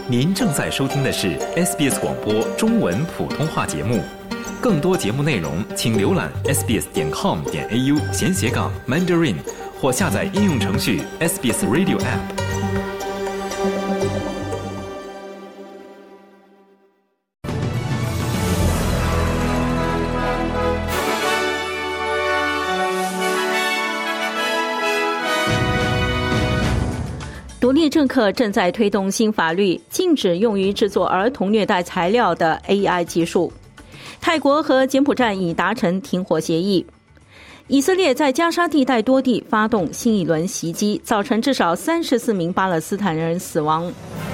您正在收听的是 SBS 广播中文普通话节目。更多节目内容请浏览 sbs.com.au/Mandarin 或下载应用程序 SBS Radio App。 独立政客正在推动新法律，禁止用于制作儿童虐待材料的 AI 技术。泰国和柬埔寨已达成停火协议。以色列在加沙地带多地发动新一轮袭击，造成至少34名巴勒斯坦人死亡。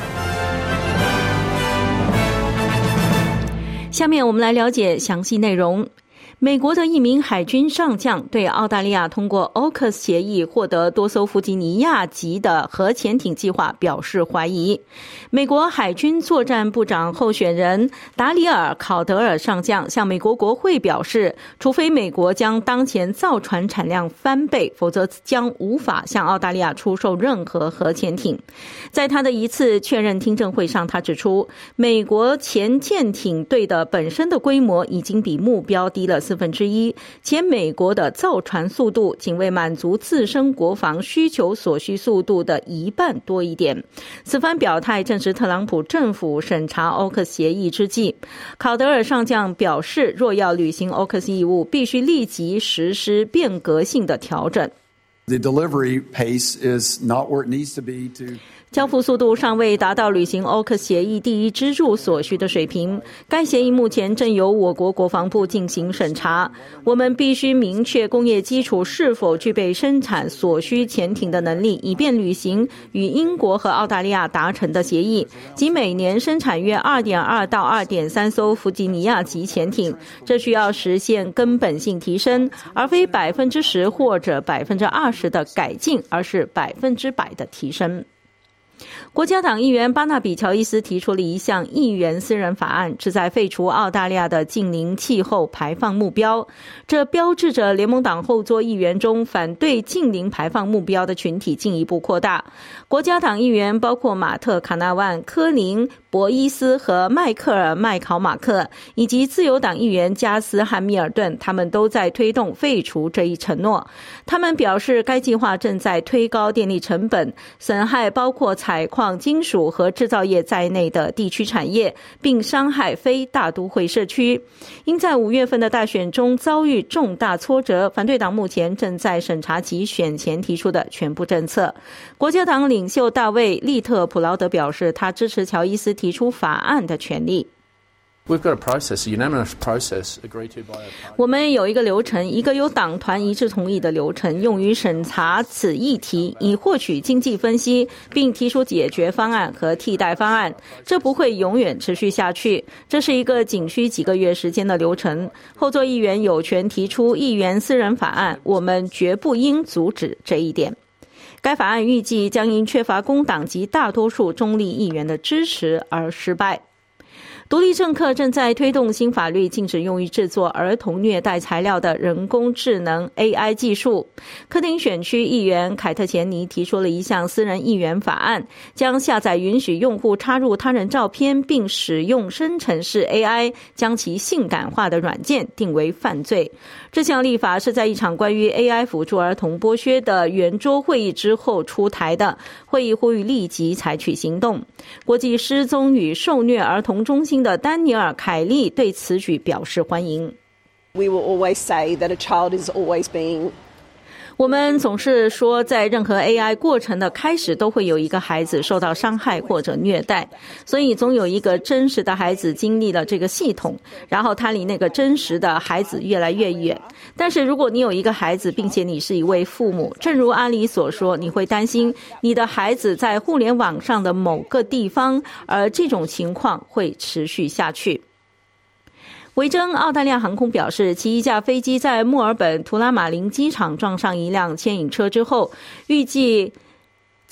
下面我们来了解详细内容。美国的一名海军上将对澳大利亚通过 AUKUS 协议获得多艘弗吉尼亚级的核潜艇计划表示怀疑。美国海军作战部长候选人达里尔·考德尔上将向美国国会表示，除非美国将当前造船产量翻倍，否则将无法向澳大利亚出售任何核潜艇。在他的一次确认听证会上，他指出，美国前舰艇队的本身的规模已经比目标低了1/4，且美国的造船速度仅为满足自身国防需求所需速度的1半多一点。此番表态正是特朗普政府审查 AUKUS 协议之际。考德尔上将表示，若要履行 AUKUS 义务，必须立即实施变革性的调整。 The delivery pace is not where it needs to be to 交付速度尚未达到履行 AUKUS 协议第一支柱所需的水平。该协议目前正由我国国防部进行审查。我们必须明确工业基础是否具备生产所需潜艇的能力，以便履行与英国和澳大利亚达成的协议，即每年生产约 2.2 到 2.3 艘弗吉尼亚级潜艇。这需要实现根本性提升，而非10%或者20%的改进，而是100%的提升。国家党议员巴纳比·乔伊斯提出了一项议员私人法案，旨在废除澳大利亚的近零气候排放目标。这标志着联盟党后座议员中反对近零排放目标的群体进一步扩大。国家党议员包括马特·卡纳万、科林·博伊斯和迈克尔·麦考马克，以及自由党议员加斯·汉密尔顿，他们都在推动废除这一承诺。他们表示，该计划正在推高电力成本，损害包括采矿、金属和制造业在内的地区产业，并伤害非大都会社区。因在5月份的大选中遭遇重大挫折，反对党目前正在审查其选前提出的全部政策。国家党领袖大卫·利特普劳德表示，他支持乔伊斯提出法案的权利。 We've got a process, a unanimous process agreed to by our party. 我们有一个流程，一个由党团一致同意的流程，用于审查此议题，以获取经济分析，并提出解决方案和替代方案。这不会永远持续下去，这是一个仅需几个月时间的流程。后座议员有权提出议员私人法案，我们绝不应阻止这一点。该法案预计将因缺乏工党及大多数中立议员的支持而失败。独立政客正在推动新法律，禁止用于制作儿童虐待材料的人工智能 AI 技术。科丁选区议员凯特·钱尼提出了一项私人议员法案，将下载允许用户插入他人照片并使用生成式 AI 将其性感化的软件定为犯罪。这项立法是在一场关于 AI 辅助儿童剥削的圆桌会议之后出台的，会议呼吁立即采取行动。国际失踪与受虐儿童中心的丹尼尔·凯利对此举表示欢迎。 We will always say that a child is always being 我们总是说，在任何 AI 过程的开始都会有一个孩子受到伤害或者虐待，所以总有一个真实的孩子经历了这个系统，然后他离那个真实的孩子越来越远。但是如果你有一个孩子，并且你是一位父母，正如阿里所说，你会担心你的孩子在互联网上的某个地方，而这种情况会持续下去。维珍澳大利亚航空表示，其一架飞机在墨尔本图拉马林机场撞上一辆牵引车之后，预计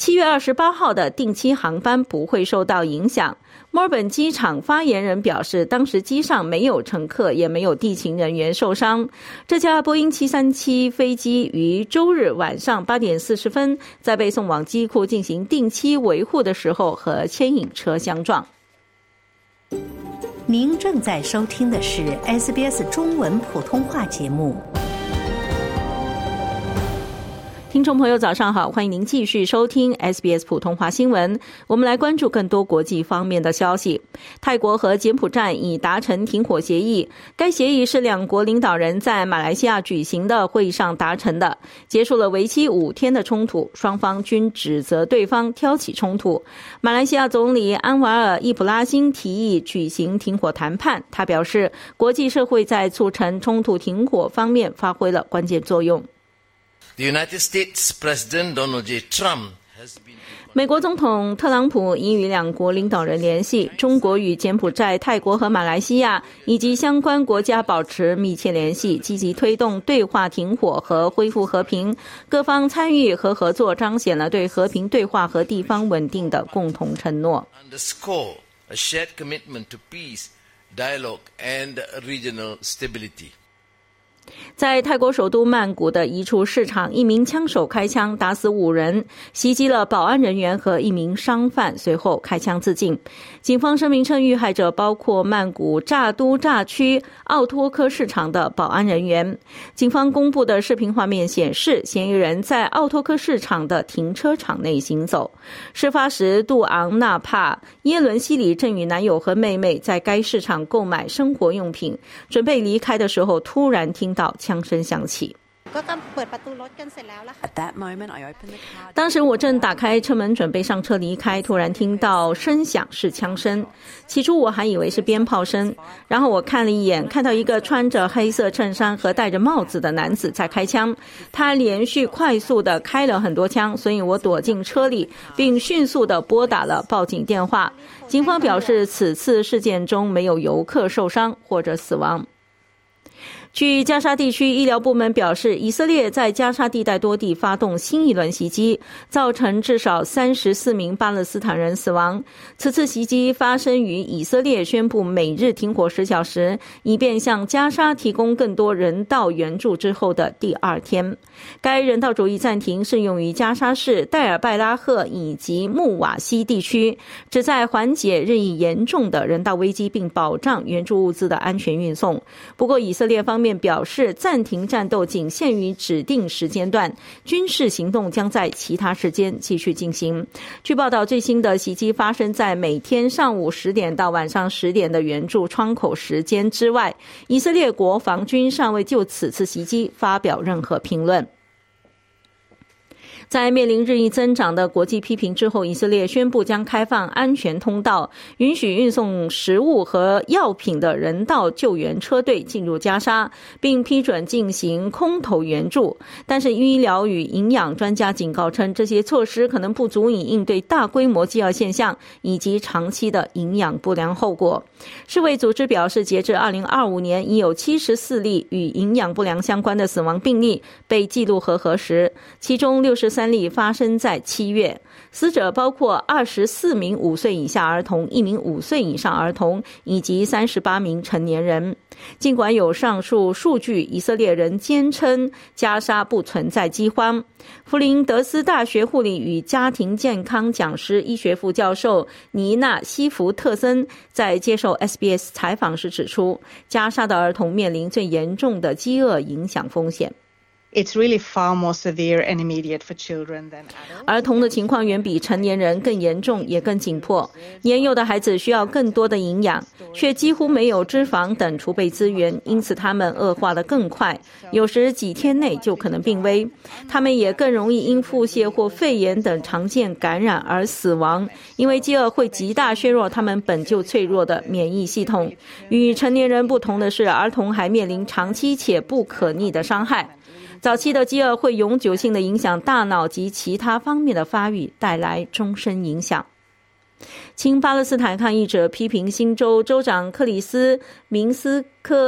7月28号的定期航班不会受到影响。墨尔本机场发言人表示，当时机上没有乘客，也没有地勤人员受伤。这架波音737飞机于周日晚上8点40分在被送往机库进行定期维护的时候和牵引车相撞。 您正在收听的是 SBS 中文普通话节目。 听众朋友早上好，欢迎您继续收听 SBS 普通话新闻。我们来关注更多国际方面的消息。泰国和柬埔寨已达成停火协议，该协议是两国领导人在马来西亚举行的会议上达成的，结束了为期5天的冲突，双方均指责对方挑起冲突。马来西亚总理安瓦尔·易卜拉欣提议举行停火谈判，他表示国际社会在促成冲突停火方面发挥了关键作用。 The United States President Donald J. Trump has been... 美国总统特朗普已与两国领导人联系，中国与柬埔寨、泰国和马来西亚以及相关国家保持密切联系，积极推动对话停火和恢复和平。各方参与和合作彰显了对和平对话和地方稳定的共同承诺。 Underscore a shared commitment to peace, dialogue and regional stability. 在泰国首都曼谷的一处市场，一名枪手开枪打死5人，袭击了保安人员和一名商贩，随后开枪自尽。警方声明称，遇害者包括曼谷乍都乍区奥托科市场的保安人员。警方公布的视频画面显示，嫌疑人在奥托科市场的停车场内行走。事发时，杜昂纳帕耶伦西里正与男友和妹妹在该市场购买生活用品，准备离开的时候，突然听到枪声响起。当时我正打开车门准备上车离开，突然听到声响是枪声，起初我还以为是鞭炮声，然后我看了一眼，看到一个穿着黑色衬衫和戴着帽子的男子在开枪，他连续快速地开了很多枪，所以我躲进车里并迅速地拨打了报警电话。警方表示，此次事件中没有游客受伤或者死亡。据加沙地区医疗部门表示，以色列在加沙地带多地发动新一轮袭击，造成至少34名巴勒斯坦人死亡。此次袭击发生于以色列宣布每日停火10小时，以便向加沙提供更多人道援助之后的第2天。该人道主义暂停适用于加沙市、戴尔拜拉赫以及穆瓦西地区，旨在缓解日益严重的人道危机并保障援助物资的安全运送。不过以色列方面表示，暂停战斗仅限于指定时间段，军事行动将在其他时间继续进行。据报道，最新的袭击发生在每天上午10点到晚上10点的援助窗口时间之外。以色列国防军尚未就此次袭击发表任何评论。在面临日益增长的国际批评之后，以色列宣布将开放安全通道，允许运送食物和药品的人道救援车队进入加沙，并批准进行空投援助。但是医疗与营养专家警告称，这些措施可能不足以应对大规模饥饿现象以及长期的营养不良后果。世卫组织表示，截至2025年，已有74例与营养不良相关的死亡病例被记录和核实，其中63例发生在7月。死者包括24名5岁以下儿童、1名5岁以上儿童以及38名成年人。尽管有上述数据，以色列人坚称加沙不存在饥荒。弗林德斯大学护理与家庭健康讲师、医学副教授尼娜·西弗特森在接受 SBS 采访时指出，加沙的儿童面临最严重的饥饿影响风险。 It's really far more severe and immediate for children than adults. 儿童的情况远比成年人更严重，也更紧迫。年幼的孩子需要更多的营养，却几乎没有脂肪等储备资源，因此他们恶化得更快，有时几天内就可能病危。他们也更容易因腹泻或肺炎等常见感染而死亡，因为饥饿会极大削弱他们本就脆弱的免疫系统。与成年人不同的是，儿童还面临长期且不可逆的伤害。早期的饥饿会永久性的影响大脑及其他方面的发育，带来终身影响。亲巴勒斯坦抗议者批评新州州长克里斯明斯科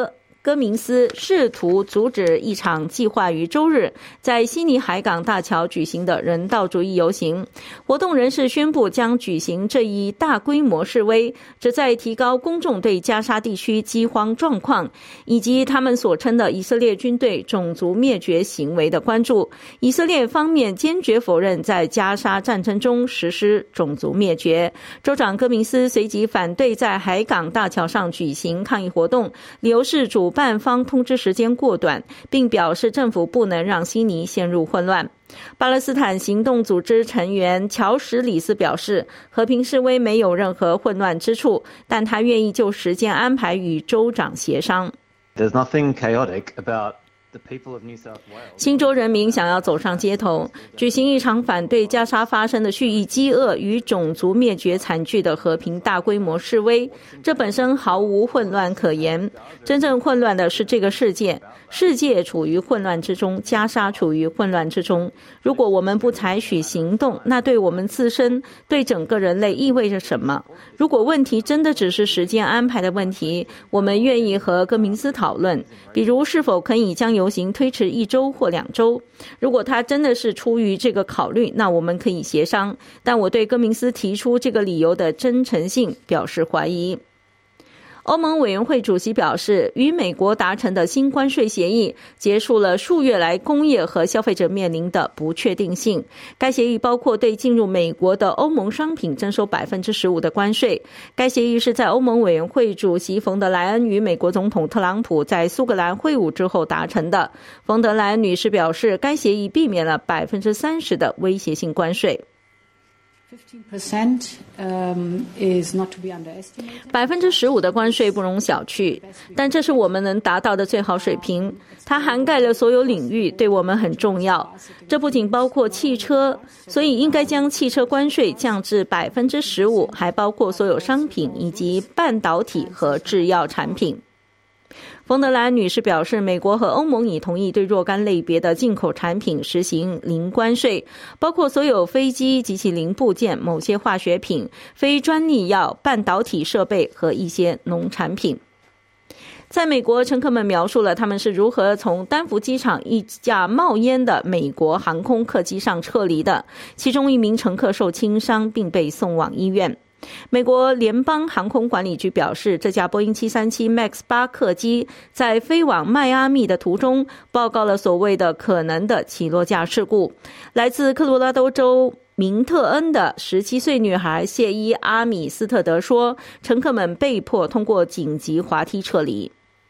戈明斯试图阻止一场计划于周日在悉尼海港大桥举行的人道主义游行。活动人士宣布将举行这一大规模示威，旨在提高公众对加沙地区饥荒状况以及他们所称的以色列军队种族灭绝行为的关注。以色列方面坚决否认在加沙战争中实施种族灭绝。州长戈明斯随即反对在海港大桥上举行抗议活动，理由是主办方通知时间过短，并表示政府不能让悉尼陷入混乱。巴勒斯坦行动组织成员乔什里斯表示，和平示威没有任何混乱之处，但他愿意就时间安排与州长协商。 There's nothing chaotic about 新州人民想要走上街头，举行一场反对加沙发生的蓄意饥饿与种族灭绝惨剧的和平大规模示威，这本身毫无混乱可言。真正混乱的是这个世界，世界处于混乱之中，加沙处于混乱之中。如果我们不采取行动，那对我们自身，对整个人类意味着什么？如果问题真的只是时间安排的问题，我们愿意和戈明斯讨论，比如是否可以将游行推迟1周或2周。如果他真的是出于这个考虑，那我们可以协商，但我对戈明斯提出这个理由的真诚性表示怀疑。欧盟委员会主席表示，与美国达成的新关税协议结束了数月来工业和消费者面临的不确定性。该协议包括对进入美国的欧盟商品征收 15% 的关税。该协议是在欧盟委员会主席冯德莱恩与美国总统特朗普在苏格兰会晤之后达成的。冯德莱恩女士表示，该协议避免了 30% 的威胁性关税。15% 的关税不容小觑，但这是我们能达到的最好水平。它涵盖了所有领域，对我们很重要。这不仅包括汽车，所以应该将汽车关税降至 15%， 还包括所有商品以及半导体和制药产品。冯德莱恩女士表示，美国和欧盟已同意对若干类别的进口产品实行零关税，包括所有飞机及其零部件、某些化学品、非专利药、半导体设备和一些农产品。在美国，乘客们描述了他们是如何从丹佛机场一架冒烟的美国航空客机上撤离的，其中一名乘客受轻伤并被送往医院。美国联邦航空管理局表示，这架波音737 MAX 8客机在飞往迈阿密的途中报告了所谓的可能的起落架事故。来自科罗拉多州明特恩的17岁女孩谢伊·阿米斯特德说，乘客们被迫通过紧急滑梯撤离。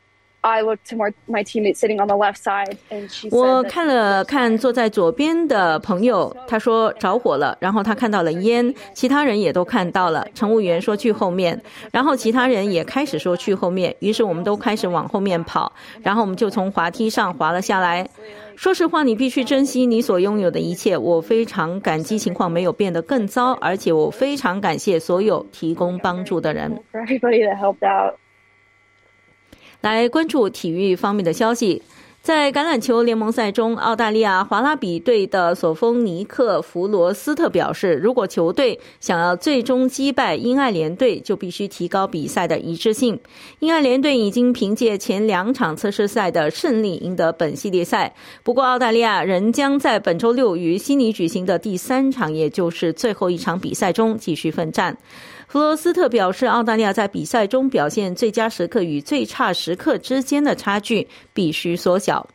我看了看坐在左边的朋友，他说着火了，然后他看到了烟，其他人也都看到了。乘务员说去后面，然后其他人也开始说去后面，于是我们都开始往后面跑，然后我们就从滑梯上滑了下来。说实话，你必须珍惜你所拥有的一切。我非常感激情况没有变得更糟，而且我非常感谢所有提供帮助的人。来关注体育方面的消息。在橄榄球联盟赛中，澳大利亚华拉比队的索丰尼克·弗罗斯特表示，如果球队想要最终击败英爱联队，就必须提高比赛的一致性。英爱联队已经凭借前2场测试赛的胜利赢得本系列赛，不过澳大利亚仍将在本周6于悉尼举行的第3场，也就是最后一场比赛中继续奋战。弗罗斯特表示，澳大利亚在比赛中表现最佳时刻与最差时刻之间的差距必须缩小。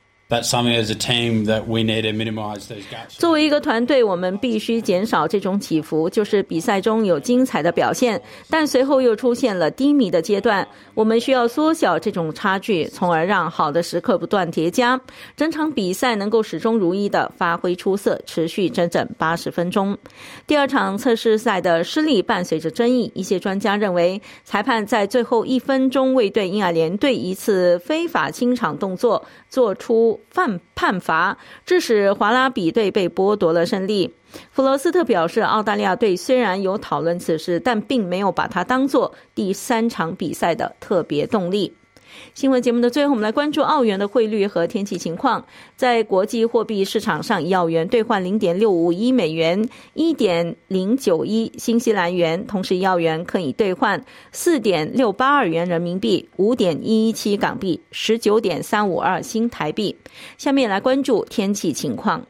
作为一个团队，我们必须减少这种起伏，就是比赛中有精彩的表现，但随后又出现了低迷的阶段。我们需要缩小这种差距，从而让好的时刻不断叠加，整场比赛能够始终如一地发挥出色，持续整整80分钟。第2场测试赛的失利伴随着争议，一些专家认为裁判在最后1分钟未对英爱联队一次非法清场动作做出判罚，致使华拉比队被剥夺了胜利。弗罗斯特表示，澳大利亚队虽然有讨论此事，但并没有把它当作第3场比赛的特别动力。 新闻节目的最后，我们来关注澳元的汇率和天气情况。在国际货币市场上，一澳元兑换 0.651 美元， 1.091 新西兰元，同时一澳元可以兑换 4.682 元人民币， 5.117 港币， 19.352 新台币。下面来关注天气情况。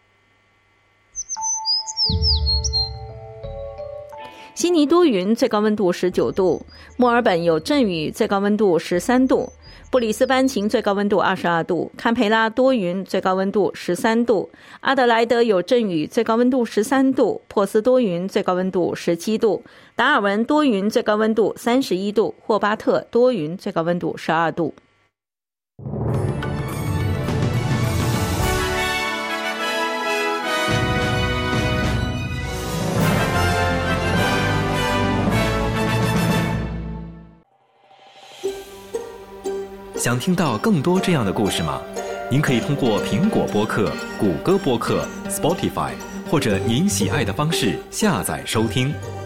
悉尼多云，最高温度19度；墨尔本有阵雨，最高温度13度；布里斯班晴，最高温度22度；堪培拉多云，最高温度13度；阿德莱德有阵雨，最高温度13度；珀斯多云，最高温度17度；达尔文多云，最高温度31度；霍巴特多云，最高温度12度。 想听到更多这样的故事吗？您可以通过苹果播客、谷歌播客、Spotify 或者您喜爱的方式下载收听。